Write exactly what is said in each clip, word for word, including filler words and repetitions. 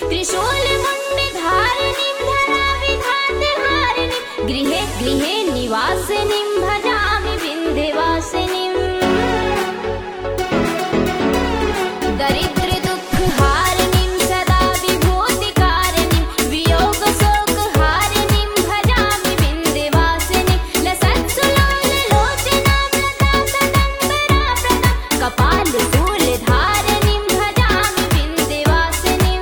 त्रिशूलमुण्डधारिणीं धराविघातहारिणीं गृहे गृहे निवासिनीं भजामि विन्ध्यवासिनीं दरिद्रदुःखहारिणीं सदा विभूतिकारिणीं वियोगशोकहारिणीं भजामि विन्ध्यवासिनीं लसत्सुलोललोचनां लतासदम्बराप्रदां कपालशूलधारिणीं भजामि विन्ध्यवासिनीं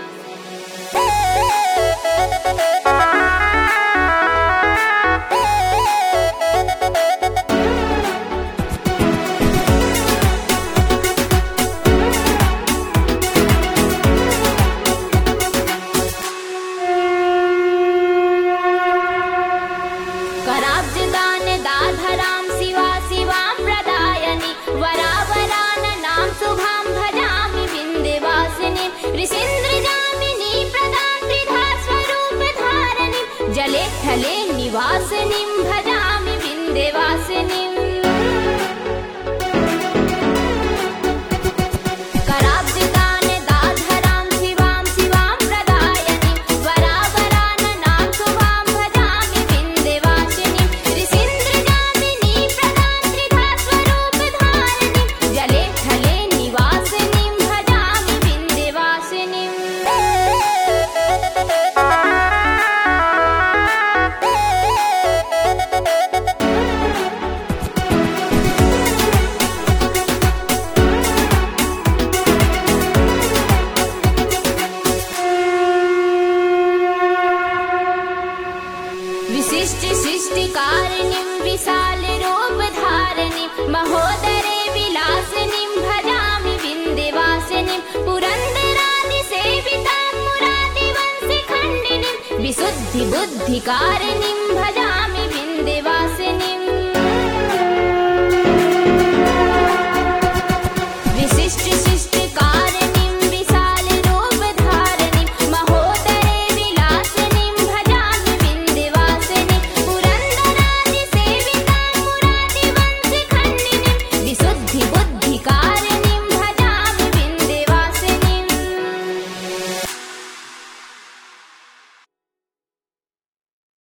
कराब्जदानदाधरां शिवा शिवां प्रदायनि वरावराननां शुभां भजामि विन्ध्यवासिनीं ऋषीन्द्रजामिनी प्रदां त्रिधा स्वरूपधारिणीं जले थले निवासिनीं भजामि विन्ध्यवासिनीं कराब्जदानदाधरां शिवां शिवां प्रदायनि वरावराननां शुभां भजामि विन्ध्यवासिनीं ऋषीन्द्रजामिनी प्रदां त्रिधा स्वरूपधारिणीं जले थले निवासिनीं भजामि विन्ध्यवासिनीं विशिष्ट शिष्टिकारिणीं विशालरूपधारिणीं महोदरे विलासिनीं भजामि विन्ध्यवासिनीं पुरन्दरादिसेवितां मुरादिवंशखण्डिनीं विशुद्धिबुद्धिकारिणीं भजामि